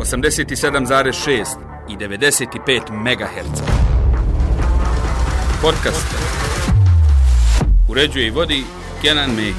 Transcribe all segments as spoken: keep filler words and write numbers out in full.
osamdeset sedam zarez šest i devedeset pet megaherca. Podcast uređuje i vodi Kenan Mehić.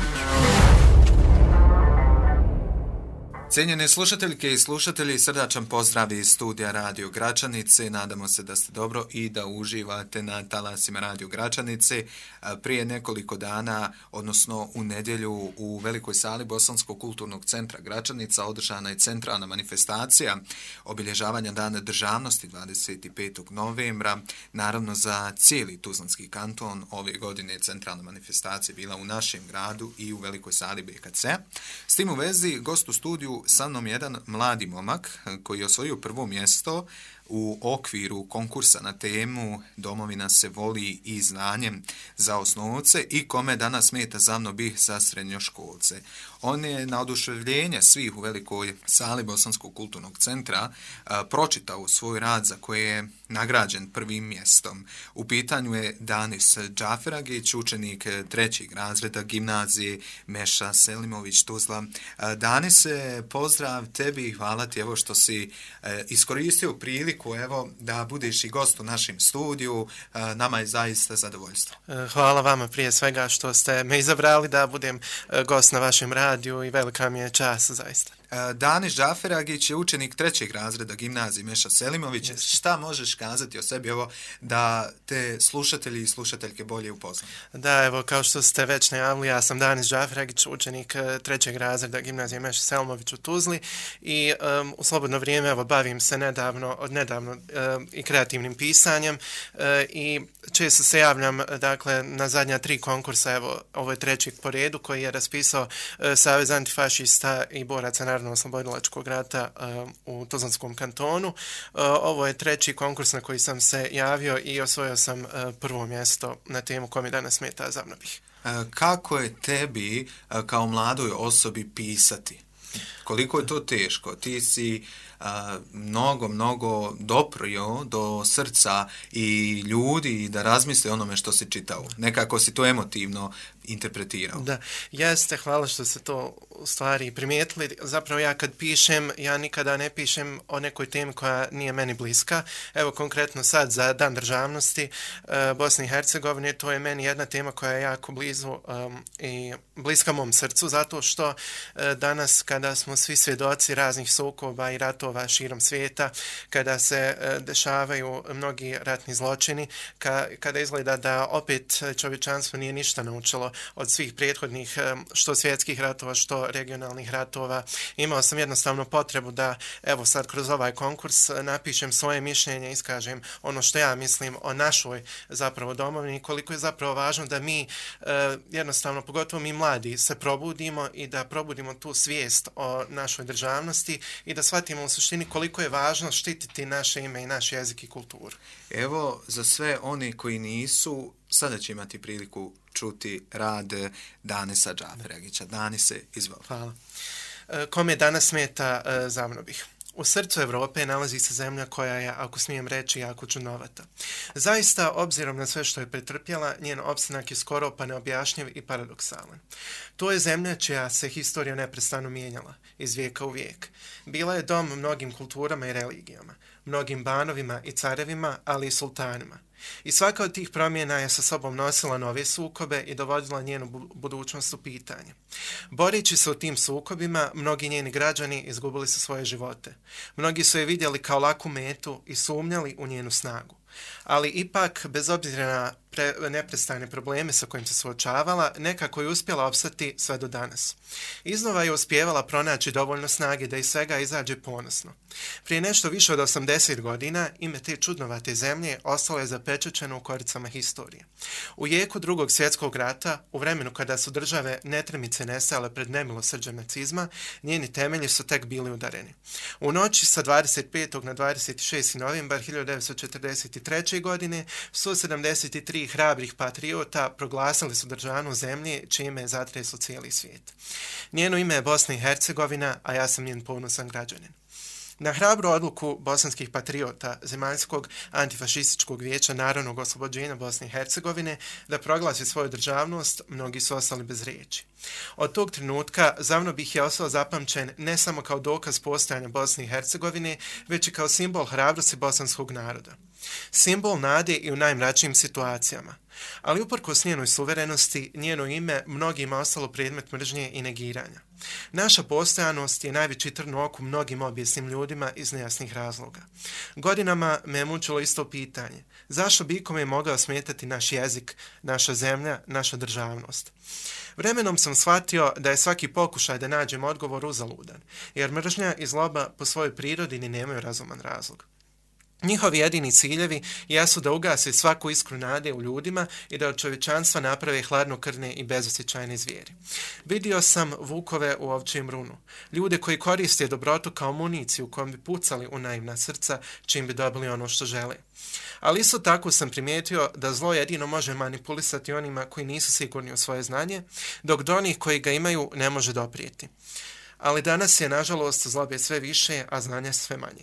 Cijenjene slušateljke i slušatelji, srdačan pozdrav iz studija Radio Gračanice. Nadamo se da ste dobro i da uživate na talasima Radio Gračanice. Prije nekoliko dana, odnosno u nedjelju, u velikoj sali Bosanskog kulturnog centra Gračanica održana je centralna manifestacija obilježavanja Dana državnosti dvadeset petog novembra. Naravno, za cijeli Tuzlanski kanton ove godine centralna manifestacija bila u našem gradu i u velikoj sali B K C. S tim u vezi, gost u studiju sa mnom jedan mladi momak koji je osvojio prvo mjesto u okviru konkursa na temu Domovina se voli i znanjem za osnovce i kome danas smeta za mno bih za srednjoškolce. On je na oduševljenje svih u velikoj sali Bosanskog kulturnog centra a, pročitao svoj rad za koje je nagrađen prvim mjestom. U pitanju je Danis Džaferagić, učenik trećeg razreda gimnazije Meša Selimović Tuzla. A, Danise, pozdrav tebi i hvala ti evo što si a, iskoristio priliku evo da budeš i gost u našem studiju. A, nama je zaista zadovoljstvo. Hvala vama prije svega što ste me izabrali da budem gost na vašem radiju i velika mi je čast zaista. Danis Džaferagić je učenik trećeg razreda gimnazije Meša Selimović. Yes. Šta možeš kazati o sebi ovo da te slušatelji i slušateljke bolje upoznaju? Da, evo, kao što ste već najavili, ja sam Danis Džaferagić, učenik trećeg razreda gimnazije Meša Selimović u Tuzli i um, u slobodno vrijeme evo, bavim se nedavno, od nedavno um, i kreativnim pisanjem uh, i često se javljam dakle, na zadnja tri konkursa, evo, ovo je treći po redu koji je raspisao uh, Savez antifašista i boraca Narodno-oslobodilačkog rata uh, u Tuzlanskom kantonu. Uh, ovo je treći konkurs na koji sam se javio i osvojio sam uh, prvo mjesto na temu koja mi danas smeta za mno bih. Kako je tebi uh, kao mladoj osobi pisati? Koliko je to teško? Ti si uh, mnogo, mnogo doprio do srca i ljudi da razmisle onome što si čitao. Nekako si to emotivno interpretirao. Da, jeste, hvala što ste to u stvari primijetili. Zapravo ja kad pišem, ja nikada ne pišem o nekoj temi koja nije meni bliska. Evo konkretno sad za Dan državnosti uh, Bosne i Hercegovine, to je meni jedna tema koja je jako blizu um, i bliska mom srcu, zato što uh, danas kada smo svi svjedoci raznih sukoba i ratova širom svijeta, kada se uh, dešavaju mnogi ratni zločini, ka, kada izgleda da opet čovječanstvo nije ništa naučilo od svih prethodnih što svjetskih ratova, što regionalnih ratova. Imao sam jednostavno potrebu da, evo sad kroz ovaj konkurs, napišem svoje mišljenje, iskažem ono što ja mislim o našoj zapravo domovini, koliko je zapravo važno da mi jednostavno, pogotovo mi mladi, se probudimo i da probudimo tu svijest o našoj državnosti i da shvatimo u suštini koliko je važno štititi naše ime i naš jezik i kulturu. Evo, za sve oni koji nisu, sada će imati priliku čuti rad Danisa Džaferagića. Danise, izvoli. Hvala. Kome danas smeta za mno bih? U srcu Evrope nalazi se zemlja koja je, ako smijem reći, jako čudnovata. Zaista, obzirom na sve što je pretrpjela, njen opstanak je skoro pa neobjašnjiv i paradoksalan. To je zemlja čija se historija neprestano mijenjala, iz vijeka u vijek. Bila je dom mnogim kulturama i religijama, mnogim banovima i carevima, ali i sultanima. I svaka od tih promjena je sa sobom nosila nove sukobe i dovodila njenu budućnost u pitanje. Borići se u tim sukobima, mnogi njeni građani izgubili su svoje živote. Mnogi su je vidjeli kao laku metu i sumnjali u njenu snagu. Ali ipak, bez obzira na pre, neprestane probleme sa kojim se suočavala, nekako je uspjela opstati sve do danas. Iznova je uspijevala pronaći dovoljno snage da iz svega izađe ponosno. Prije nešto više od osamdeset godina ime te čudnovate zemlje ostalo je zapečaćeno u koricama historije. U jeku drugog svjetskog rata, u vremenu kada su države netremice nestajale pred nemilosrđem nacizma, njeni temelji su tek bili udareni. U noći sa dvadeset petog na dvadeset šesti novembar hiljadu devetsto četrdeset treće. godine sto sedamdeset tri hrabrih patriota proglasili su državnu zemlje čime je zatreslo cijeli svijet. Njeno ime je Bosna i Hercegovina, a ja sam njen ponosan građanin. Na hrabru odluku bosanskih patriota Zemaljskog antifašističkog vijeća narodnog oslobođenja Bosne i Hercegovine da proglasi svoju državnost, mnogi su ostali bez riječi. Od tog trenutka Zavnobih je ostao zapamćen ne samo kao dokaz postojanja Bosne i Hercegovine, već i kao simbol hrabrosti bosanskog naroda. Simbol nade i u najmračnijim situacijama. Ali uprkos njenoj suverenosti, njeno ime mnogima ostalo predmet mržnje i negiranja. Naša postojanost je najveći trn u oku mnogim obijesnim ljudima iz nejasnih razloga. Godinama me je mučilo isto pitanje. Zašto bi ikome mogao smetati naš jezik, naša zemlja, naša državnost? Vremenom sam shvatio da je svaki pokušaj da nađem odgovor uzaludan, jer mržnja i zloba po svojoj prirodi ni nemaju razuman razlog. Njihovi jedini ciljevi jesu da ugase svaku iskru nade u ljudima i da od čovječanstva naprave hladnokrvne i bezosjećajne zvijeri. Vidio sam vukove u ovčijem runu, ljude koji koriste dobrotu kao municiju kojom bi pucali u naivna srca čim bi dobili ono što žele. Ali isto tako sam primijetio da zlo jedino može manipulisati onima koji nisu sigurni u svoje znanje, dok do onih koji ga imaju ne može doprijeti. Ali danas je, nažalost, zlobe sve više, a znanja sve manje.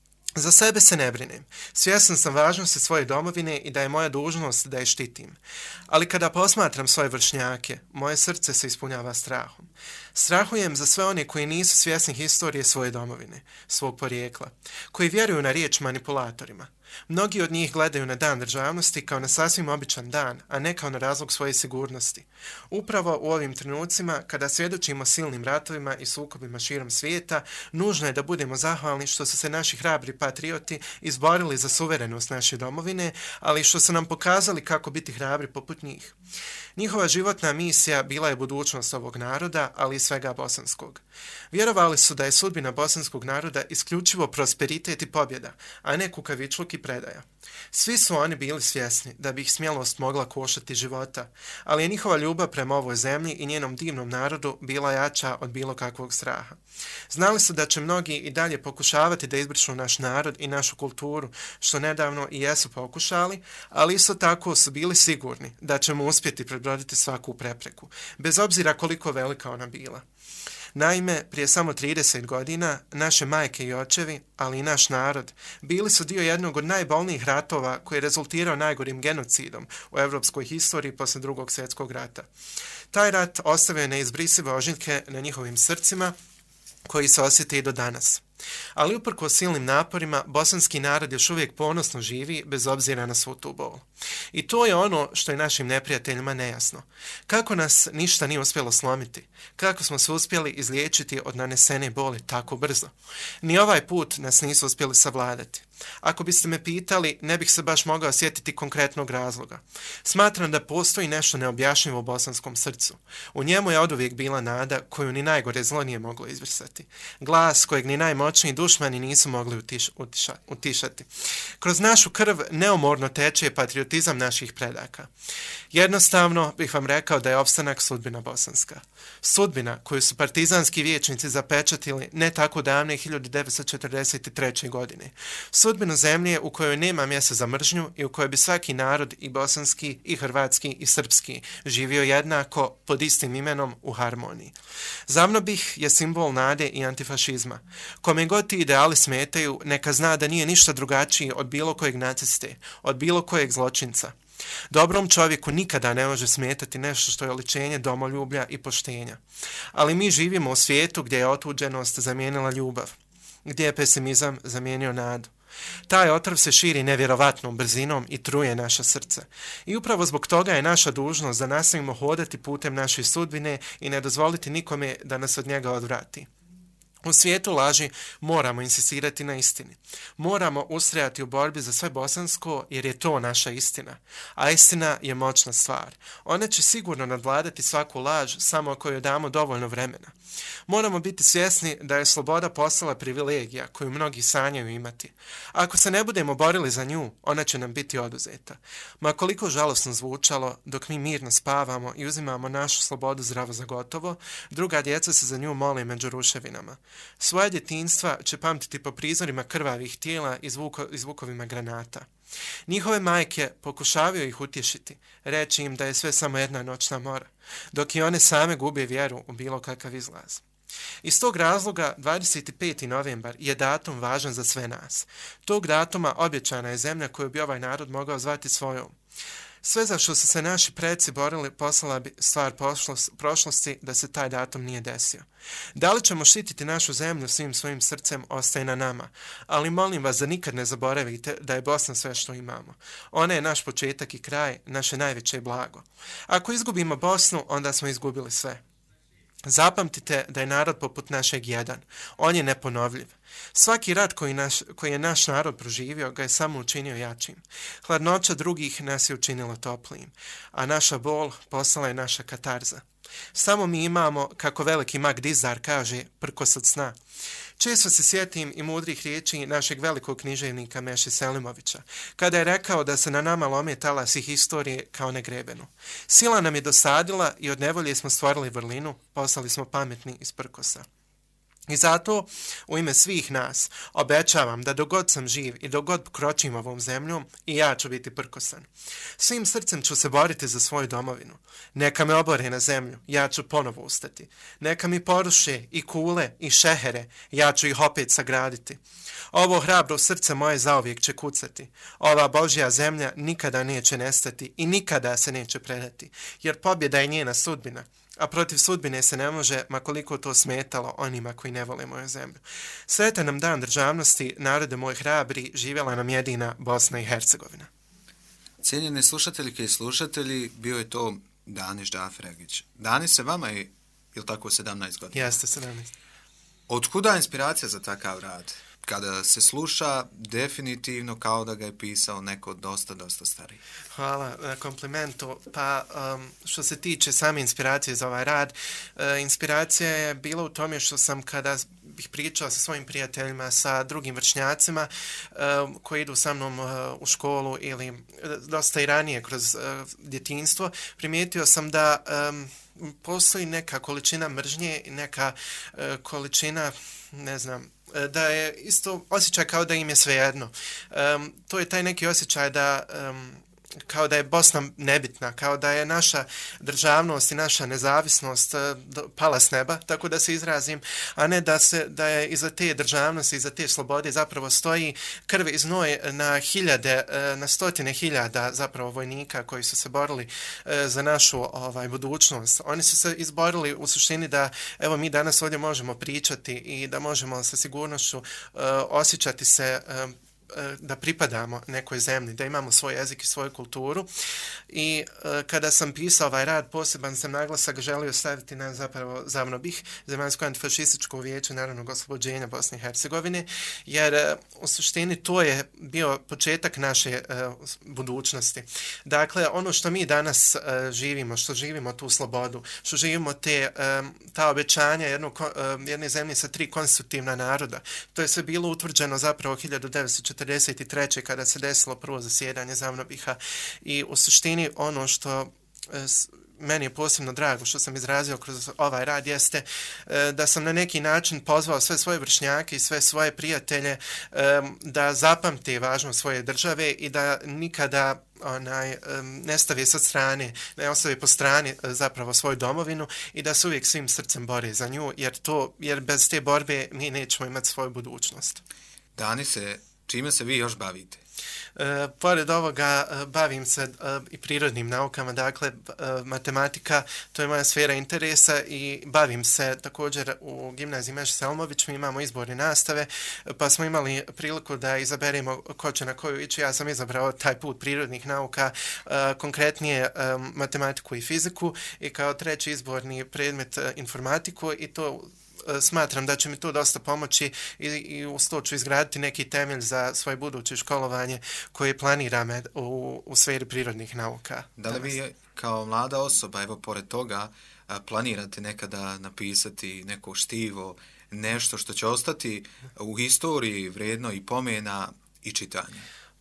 Za sebe se ne brinem. Svjestan sam važnosti svoje domovine i da je moja dužnost da je štitim. Ali kada posmatram svoje vršnjake, moje srce se ispunjava strahom. Strahujem za sve one koji nisu svjesni historije svoje domovine, svog porijekla, koji vjeruju na riječ manipulatorima. Mnogi od njih gledaju na dan državnosti kao na sasvim običan dan, a ne kao na razlog svoje sigurnosti. Upravo u ovim trenucima, kada svjedočimo silnim ratovima i sukobima širom svijeta, nužno je da budemo zahvalni što su se naši hrabri patrioti izborili za suverenost naše domovine, ali što su nam pokazali kako biti hrabri poput njih. Njihova životna misija bila je budućnost ovog naroda, ali i svega bosanskog. Vjerovali su da je sudbina bosanskog naroda isključivo prosperitet i pobjeda, a ne kukavičluk i predaja. Svi su oni bili svjesni da bi ih smjelost mogla koštati života, ali je njihova ljubav prema ovoj zemlji i njenom divnom narodu bila jača od bilo kakvog straha. Znali su da će mnogi i dalje pokušavati da izbrišu naš narod i našu kulturu, što nedavno i jesu pokušali, ali isto tako su bili sigurni da ćemo uspjeti prebroditi svaku prepreku, bez obzira koliko velika ona bila. Naime, prije samo trideset godina, naše majke i očevi, ali i naš narod, bili su dio jednog od najbolnijih ratova koji je rezultirao najgorim genocidom u evropskoj historiji posle drugog svjetskog rata. Taj rat ostavio je neizbrisive ožiljke na njihovim srcima, koji se osjete i do danas. Ali uprkos silnim naporima, bosanski narod još uvijek ponosno živi bez obzira na svu tu bol. I to je ono što je našim neprijateljima nejasno. Kako nas ništa nije uspjelo slomiti? Kako smo se uspjeli izliječiti od nanesene boli tako brzo? Ni ovaj put nas nisu uspjeli savladati. Ako biste me pitali, ne bih se baš mogao sjetiti konkretnog razloga. Smatram da postoji nešto neobjašnjivo u bosanskom srcu. U njemu je oduvijek bila nada koju ni najgore zlo nije moglo izbrisati. Glas kojeg ni najmoćniji dušmani nisu mogli utiš, utiša, utišati. Kroz našu krv neumorno teče patriotizam naših predaka. Jednostavno bih vam rekao da je opstanak sudbina bosanska. Sudbina koju su partizanski vijećnici zapečatili ne tako davne hiljadu devetsto četrdeset treće. godine. Sudbinu zemlje u kojoj nema mjesta za mržnju i u kojoj bi svaki narod, i bosanski, i hrvatski, i srpski, živio jednako pod istim imenom u harmoniji. Zavnobih je simbol nade i antifašizma. Kome god ti ideali smetaju, neka zna da nije ništa drugačiji od bilo kojeg naciste, od bilo kojeg zločinca. Dobrom čovjeku nikada ne može smetati nešto što je oličenje domoljublja i poštenja. Ali mi živimo u svijetu gdje je otuđenost zamijenila ljubav, gdje je pesimizam zamijenio nadu. Taj otrov se širi nevjerovatnom brzinom i truje naša srca. I upravo zbog toga je naša dužnost da nastavimo hodati putem naše sudbine i ne dozvoliti nikome da nas od njega odvrati. U svijetu laži moramo insistirati na istini. Moramo ustrajati u borbi za sve bosansko jer je to naša istina. A istina je moćna stvar. Ona će sigurno nadvladati svaku laž samo ako joj damo dovoljno vremena. Moramo biti svjesni da je sloboda postala privilegija koju mnogi sanjaju imati. Ako se ne budemo borili za nju, ona će nam biti oduzeta. Ma koliko žalosno zvučalo, dok mi mirno spavamo i uzimamo našu slobodu zdravo za gotovo, druga djeca se za nju mole među ruševinama. Svoje djetinjstva će pamtiti po prizorima krvavih tijela i zvuko, zvukovima granata. Njihove majke pokušavaju ih utješiti, reći im da je sve samo jedna noćna mora, dok i one same gube vjeru u bilo kakav izlaz. Iz tog razloga dvadeset peti novembar je datum važan za sve nas. Tog datuma obećana je zemlja koju bi ovaj narod mogao zvati svojom. Sve za što su se naši preci borili poslala bi stvar prošlosti da se taj datum nije desio. Da li ćemo štititi našu zemlju svim svojim srcem ostaje na nama, ali molim vas da nikad ne zaboravite da je Bosna sve što imamo. Ona je naš početak i kraj, naše najveće blago. Ako izgubimo Bosnu, onda smo izgubili sve. Zapamtite da je narod poput našeg jedan. On je neponovljiv. Svaki rat koji, naš, koji je naš narod proživio ga je samo učinio jačim. Hladnoća drugih nas je učinila toplijim, a naša bol postala je naša katarza. Samo mi imamo, kako veliki mag Dizar kaže, prkos od sna. Često se sjetim i mudrih riječi našeg velikog književnika Meše Selimovića, kada je rekao da se na nama lome talasi historije kao negrebenu. Sila nam je dosadila i od nevolje smo stvorili vrlinu, postali smo pametni iz prkosa. I zato, u ime svih nas, obećavam da dok god sam živ i dok god kročim ovom zemljom, i ja ću biti prkosan. Svim srcem ću se boriti za svoju domovinu. Neka me obore na zemlju, ja ću ponovo ustati. Neka mi poruše i kule i šehere, ja ću ih opet sagraditi. Ovo hrabro srce moje zauvijek će kucati. Ova Božja zemlja nikada neće nestati i nikada se neće predati, jer pobjeda je njena sudbina. A protiv sudbine se ne može, ma koliko to smetalo onima koji ne vole moju zemlju. Sretan nam dan državnosti, narode moj hrabri, živjela nam jedina Bosna i Hercegovina. Cijenjeni slušateljke i slušatelji, bio je to Danis Džaferegić. Danis, se vama je, je li tako, sedamnaest godina? Jeste, sedamnaest. Otkuda inspiracija za takav rad? Kada se sluša, definitivno kao da ga je pisao neko dosta, dosta stariji. Hvala na komplimentu. Pa um, što se tiče same inspiracije za ovaj rad, uh, inspiracija je bila u tome što sam kada bih pričao sa svojim prijateljima, sa drugim vršnjacima uh, koji idu sa mnom uh, u školu ili uh, dosta i ranije kroz uh, djetinjstvo, primijetio sam da um, postoji neka količina mržnje i neka uh, količina, ne znam, da je isto osjećaj kao da im je svejedno. Um, to je taj neki osjećaj da um, kao da je Bosna nebitna, kao da je naša državnost i naša nezavisnost uh, pala s neba, tako da se izrazim, a ne da se da je iza te državnosti, iza te slobode zapravo stoji krv i znoj na hiljade, uh, na stotine hiljada zapravo vojnika koji su se borili uh, za našu ovaj budućnost. Oni su se izborili u suštini da evo mi danas ovdje možemo pričati i da možemo sa sigurnošću uh, osjećati se uh, da pripadamo nekoj zemlji, da imamo svoj jezik i svoju kulturu. I e, kada sam pisao ovaj rad, poseban sam naglasak želio staviti na zapravo ZAVNOBIH, Zemaljsko antifašističko vijeće narodnog oslobođenja Bosne i Hercegovine, jer e, u suštini to je bio početak naše e, budućnosti. Dakle, ono što mi danas e, živimo, što živimo tu slobodu, što živimo te, e, ta obećanja jedno, e, jedne zemlje sa tri konstitutivna naroda, to je sve bilo utvrđeno zapravo hiljadu devetsto četrdeset treće kada se desilo prvo zasjedanje ZAVNOBIH-a i u suštini ono što e, meni je posebno drago što sam izrazio kroz ovaj rad jeste e, da sam na neki način pozvao sve svoje vršnjake i sve svoje prijatelje e, da zapamte važnost svoje države i da nikada onaj, um, ne stavi sa strane, ne ostavi po strani uh, zapravo svoju domovinu i da se uvijek svim srcem bore za nju, jer, to, jer bez te borbe mi nećemo imati svoju budućnost. Danise, čime se vi još bavite? E, pored ovoga e, bavim se e, i prirodnim naukama, dakle e, matematika, to je moja sfera interesa i bavim se također u gimnaziji Meše Selimović, mi imamo izborne nastave, pa smo imali priliku da izaberemo ko će na koju ići. Ja sam izabrao taj put prirodnih nauka, e, konkretnije e, matematiku i fiziku i kao treći izborni predmet e, informatiku i to smatram da će mi to dosta pomoći i, i uz to ću izgraditi neki temelj za svoje buduće školovanje koje planiram u, u sferi prirodnih nauka. Da li vi kao mlada osoba, evo pored toga, planirate nekada napisati neko štivo, nešto što će ostati u historiji vrijedno i pomena i čitanje?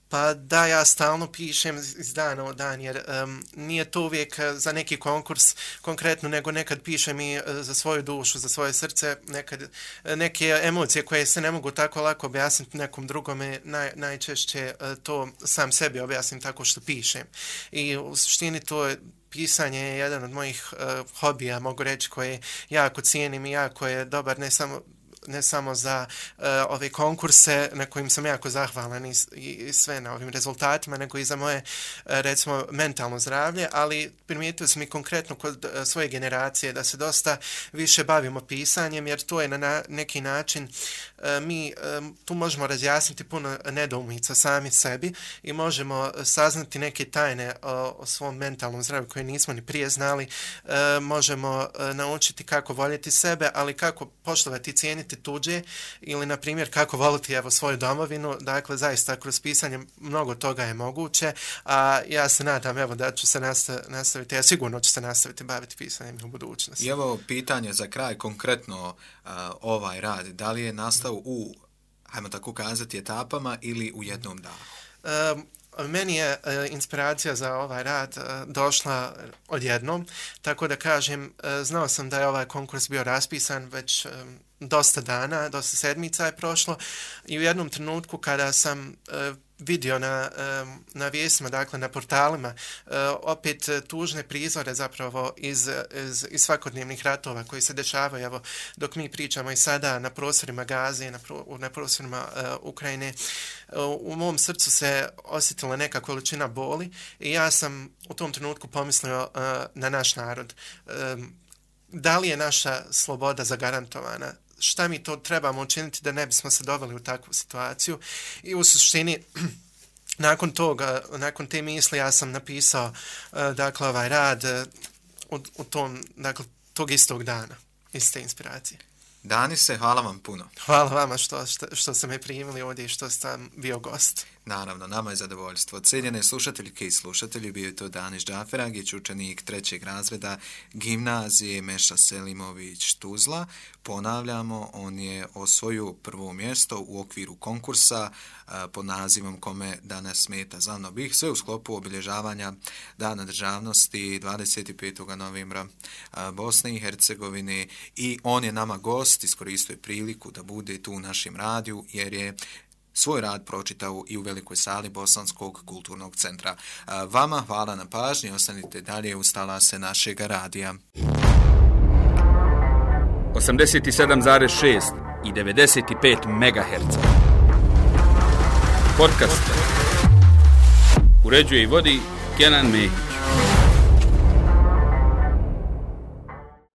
Pa da, ja stalno pišem iz dana u dan, jer um, nije to uvijek za neki konkurs konkretno, nego nekad pišem i za svoju dušu, za svoje srce, nekad neke emocije koje se ne mogu tako lako objasniti nekom drugome, naj, najčešće to sam sebi objasnim tako što pišem. I u suštini to je pisanje je jedan od mojih uh, hobija, mogu reći, koje jako cijenim i jako je dobar, ne samo ne samo za uh, ove konkurse na kojim sam jako zahvalan i, i sve na ovim rezultatima, nego i za moje, uh, recimo, mentalno zdravlje, ali primijetio sam i konkretno kod uh, svoje generacije da se dosta više bavimo pisanjem, jer to je na, na neki način uh, mi um, tu možemo razjasniti puno nedoumica sami sebi i možemo saznati neke tajne o, o svom mentalnom zdravlju koje nismo ni prije znali, uh, možemo uh, naučiti kako voljeti sebe, ali kako poštovati i cijeniti tuđe ili, na primjer, kako voliti evo svoju domovinu. Dakle, zaista kroz pisanje mnogo toga je moguće, a ja se nadam evo da ću se nastaviti, ja sigurno ću se nastaviti baviti pisanjem u budućnosti. I evo pitanje za kraj, konkretno uh, ovaj rad, da li je nastao u, hajmo tako kazati, etapama ili u jednom dahu? Um, Meni je e, inspiracija za ovaj rad e, došla odjednom, tako da kažem, e, znao sam da je ovaj konkurs bio raspisan već e, dosta dana, dosta sedmica je prošlo i u jednom trenutku kada sam e, vidio na, na vijestima, dakle na portalima, opet tužne prizore zapravo iz, iz, iz svakodnevnih ratova koji se dešavaju, evo, dok mi pričamo i sada na prostorima Gaze, na, pro, na prostorima uh, Ukrajine. U mom srcu se osjetila neka količina boli i ja sam u tom trenutku pomislio uh, na naš narod. Um, da li je naša sloboda zagarantovana? Šta mi to trebamo učiniti da ne bismo se doveli u takvu situaciju? I u suštini, nakon toga, nakon te misli, ja sam napisao uh, dakle ovaj rad uh, u, u tom, dakle, tog istog dana, iste inspiracije. Danise, hvala vam puno. Hvala vama što, što, što ste me primili ovdje i što ste bio gost. Naravno, nama je zadovoljstvo. Cijenjene slušateljke i slušatelji, bio je to Danis Džaferagić, učenik trećeg razreda gimnazije Meša Selimović Tuzla. Ponavljamo, on je osvojio prvo mjesto u okviru konkursa a, pod nazivom Kome danas smeta Zano bih, sve u sklopu obilježavanja Dana državnosti dvadeset petog novembra a, Bosne i Hercegovine, i on je nama gost, iskoristio je priliku da bude tu u našem radiju jer je svoj rad pročitao i u velikoj sali Bosanskog kulturnog centra. Vama hvala na pažnji, ostanite dalje uz talase našeg radija. osamdeset sedam zarez šest i devedeset pet megaherca. Podcast uređuje i vodi Kenan Mehić.